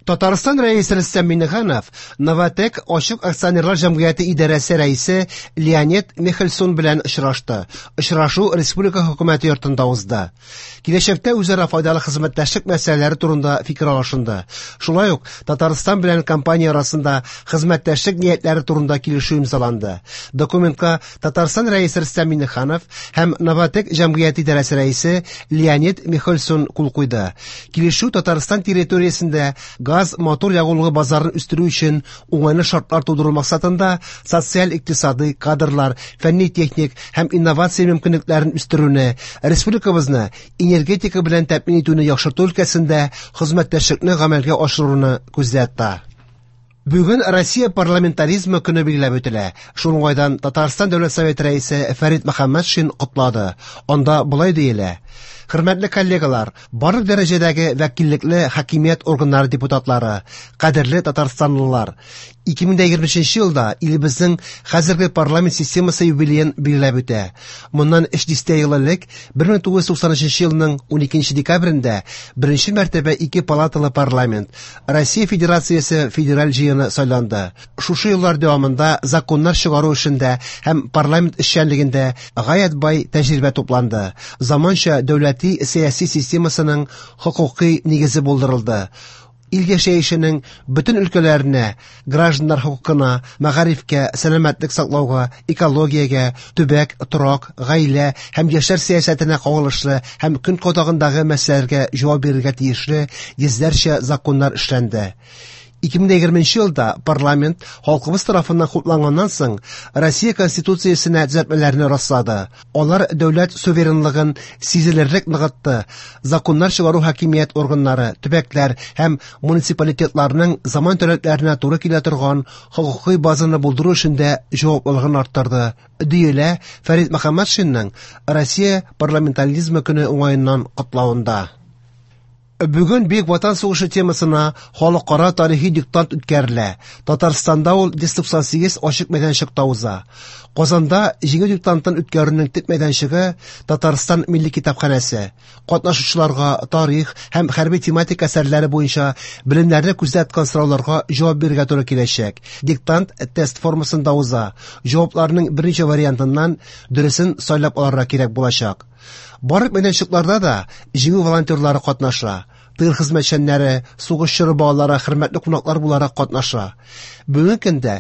Татарстан рәисе Рөстәм Миңнеханов Новотек Ачык акционерлар җәмгыяте идарәсе рәисе Леонид Михельсон белән очрашты. Очрашу республика хөкүмәте йортында узды. Киләчәктә үзара файдалы хезмәттәшлек мәсьәләләре турында фикер алышынды. Шулай ук Татарстан белән компания арасында хезмәттәшлек ниятләре турында килешү имзаланды. Документка Татарстан рәисе Рөстәм Миңнеханов һәм Новотек җәмгыяте идарәсе рәисе Леонид Михельсон кул куйды. Килешү Татарстан территориясендә газ мотор ягулыгы базарын үстерү өчен уңайлы шартлар тудыру максатында социаль-икътисади кадрлар, фәнни-техник һәм инновация мөмкинлекләрен үстерүне, республикабызны энергетика белән тәэмин итүне яхшырту өлкәсендә хезмәттәшлекне гамәлгә ашыруны күздә тота. Бүген Россия парламентаризмы көне билгеләп үтелә. Шул уңайдан Татарстан Дәүләт Советы рәисе Фәрит Мөхәммәтшин котлады. Анда булай диелә: Хөрмәтле коллегалар, барлык дәрәҗәдәге вәкиллекле хакимият органнары депутатлары, кадерле татарстанлылар, 2023 елда илебезнең хәзерге парламент системасы юбилеен билгеләп үтә. Моннан 3 ел элек 1993 елның 12 декабрендә беренче мәртәбә 2 палаталы парламент, Россия Федерациясе федераль җыены сайланды. Шушы еллар дәвамында законнар чыгару эшендә һәм парламент эшчәнлегендә гаять бай тәҗрибә тупланды. Заманча дәүләти сәяси системасының хокукый нигезе булдырылды. Ил яшәешенең бөтен өлкәләренә, гражданнар хокукына, мәгарифкә, сәламәтлек саклауга, экологиягә, төбәк, торак, гаилә һәм яшьләр сәясәтенә кагылышлы һәм көн кадагындагы мәсьәләләргә җавап бирергә тиешле йөзләрчә законнар эшләнде. 2020 елда парламент халкыбыз тарафыннан хупланганнан соң Россия Конституциясенә төзәтмәләрне раслады. Алар дәүләт суверенлыгын сизелерлек ныгытты. Законнар чыгару хакимият органнары, төбәкләр һәм муниципалитетларның заман таләпләренә туры килә торган хокукый базаны булдыру эшендә җаваплылыгын арттырды. Диелә Фәрит Мөхәммәтшинның Россия парламентаризмы көне уңаеннан котлавында. Бүген Бөек Ватан сугышы темасына халыкара тарихи диктант үткәрелә. Татарстанда ул 98 ачык мәйданчыкта уза. Казанда җиңү диктантын үткәрүнең төп мәйданчыгы Татарстан Милли китапханәсе. Катнашучыларга тарих һәм хәрби тематик әсәрләре буенча белемнәрне күздә тоткан сорауларга җавап бирергә туры киләчәк. Диктант тест формасында уза. Җавапларның беренче вариантыннан дөресен сайлап алырга кирәк булачак. Барлык мәйданчыкларда да җиңү волонтерлары катнаша. Тыл хезмәтчәннәре, сугышчы балалары, хөрмәтле кунаклар буларак катнаша. Бүгенге көндә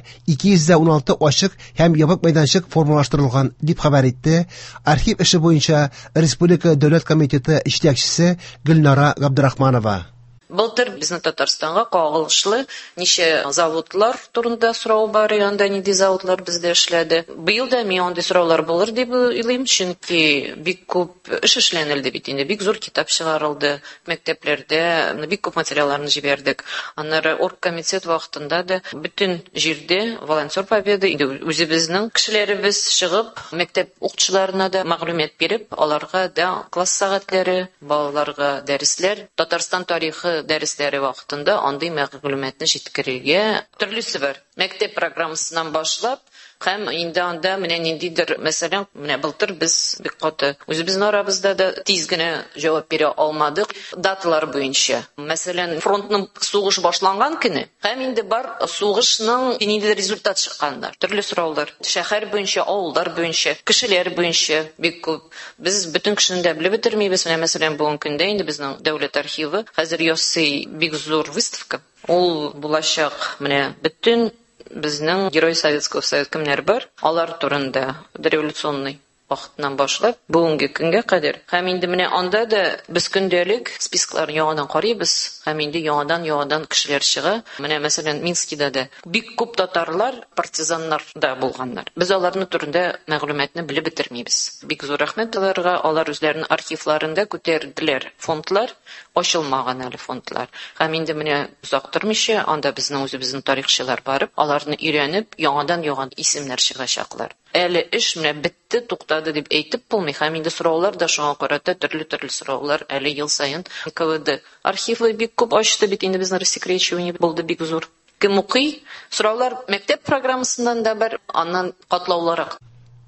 216 ачык һәм ябык мәйданчык формалаштырылган, дип хәбәр итте архив эше буенча Республика Дәүләт комитеты җитәкчесе Гөлнара Габдрахманова. Былтыр безнең Татарстанга кагылышлы ничә заводлар турында сорау бар, янда нинди заводлар бездә эшләде. Быел да мин андый сораулар булыр дип уйлыйм, чөнки бик күп эш эшләнелде бит инде, бик зур китап чыгарылды, мәктәпләрдә бик күп материалларны җибәрдек. Аннары оргкомитет вакытында да бөтен җирдә волонтер победа инде үзебезнең кешеләребез чыгып, мәктәп укытучыларына да мәгълүмат биреп, аларга да класс сәгатьләре, балаларга дәресләр, Татарстан тарихы дәресләре вакытында андый мәгълүматны җиткерергә төрлесе бар. Мәктәп программасыннан башлап, һәм инде анда менә ниндидер, мәсәлән, менә былтыр без бик каты үзебезнең арабызда да тиз генә җавап бирә алмадык даталар буенча. Мәсәлән, фронтның сугыш башланган көне һәм инде бар сугышның ниндидер результат чыкканнар. Төрле сораулар, шәһәр буенча, авыллар буенча, кешеләр буенча бик күп. Без бөтен кешене дә белеп бетермибез. Мәсәлән, бүгенге көндә инде безнең дәүләт архивы хәзер ясый бик зур выставка. Ул булачак менә бөтен безнең Герой Советского Союза кемнәр бар, алар турында дореволюционный вакытыннан башлап бүгенге көнгә кадәр. Һәм инде менә анда да без көндәлек спискларны яңадан карыйбыз. Һәм инде яңадан кешеләр чыга. Менә мәсәлән Минскида да бик күп татарлар, партизаннар да булганнар. Без аларны турында мәгълүматны белеп бетермибез. Бик зур рәхмәт аларга, алар үзләренең архивларында күтәрделәр фондлар, ачылмаган әле фондлар. Һәм инде менә узак тормыйча анда безнең үзебезнең тарихчылар барып, аларны өйрәнеп, яңадан исемнәр чыгачаклар. Әле эш менә бетте, туктады дип әйтеп булмый. Һәм инде сораулар да шуңа карата төрле сораулар әле ел саен НКВД архивы бик күп ачты бит инде безнең рассекречивание булды бик зур. Кем укый? Сораулар мәктәп программасыннан да бар, аннан катлаулырак.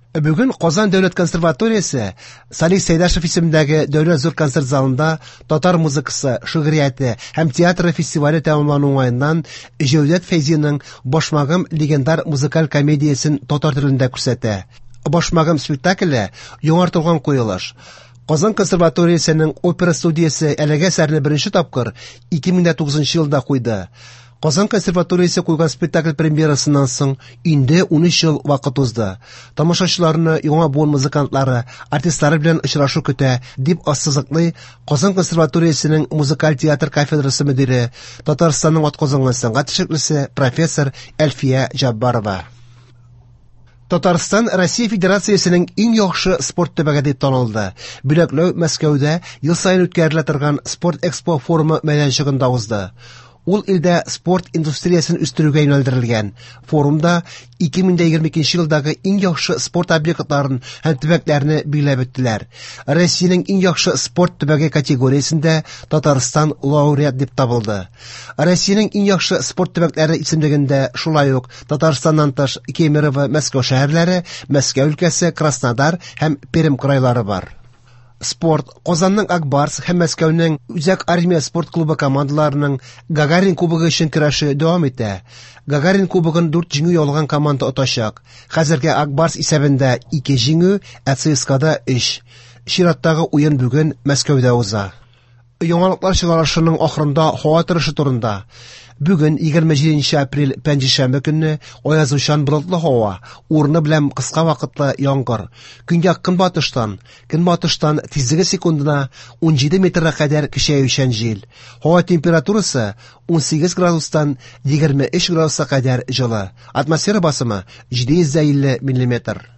Бүген Казан дәүләт консерваториясе Салих Сәйдәшев исемендәге дәүләт зур концерт залында татар музыкасы, шигърияте һәм театры фестивале тәмамлану уңаеннан Җәүдәт Фәйзинең «Башмагым» легендар музыкаль комедиясен татар телендә күрсәтә. «Башмагым» спектакле яңартылган куелыш. Казан консерваториясенең опера студиясе әлеге әсәрне беренче тапкыр 2009 елда куйды. Казан консерваториясе куйган спектакль премьерасыннан соң инде 13 ел вакыт узды. Тамашачыларны яңа буын музыкантлары, артистлары белән очрашу көтә, дип ассызыклый Казан консерваториясенең музыкаль театр кафедрасы мөдире, Татарстанның атказанган сәнгать эшлеклесе профессор Әлфия Җаббарова. Татарстан Россия Федерациясенең иң яхшы спорт төбәге дип танылды. Бүләкләү Мәскәүдә ел саен үткәрелә торган Спорт Экспо форумы мәйданчыгында узды. Ул илдә спорт индустриясын үстерүгә юнәлдерелгән. Форумда 2022 елдагы иң яхшы спорт объектларын һәм төбәкләрне билгеләп үттеләр. Россиянең иң яхшы спорт төбәге категориясендә Татарстан лауреат дип табылды. Россиянең иң яхшы спорт төбәкләре исемлегендә шулай ук Татарстаннан тыш Кемерово, Мәскәү шәһәрләре, Мәскәү өлкәсе, Краснодар һәм Пермь крайлары бар. Спорт Казанның Акбарс һәм Мәскәүнең Үзәк армия спорт клубы командаларының Гагарин кубогы өчен көрәше дәвам итә. Гагарин кубогын 4 җиңү яулаган команда отачак. Хәзергә Акбарс исәбендә 2 җиңү, ә ЦСКАда 3. Чираттагы уен бүген Мәскәүдә уза. Яңалыклар чыгарышының ахырында һава торышы турында. Бүген 27 апрель пәнҗешәмбе көнне аязучан болытлы һава, урыны белән кыска вакытлы яңгыр. Көньяк көнбатыштан тизлеге секундына 17 метрга кадәр көчәючән җил. Һава температурасы 18 градустан 23 градуска кадәр җылы. Атмосфера басымы 750 мм.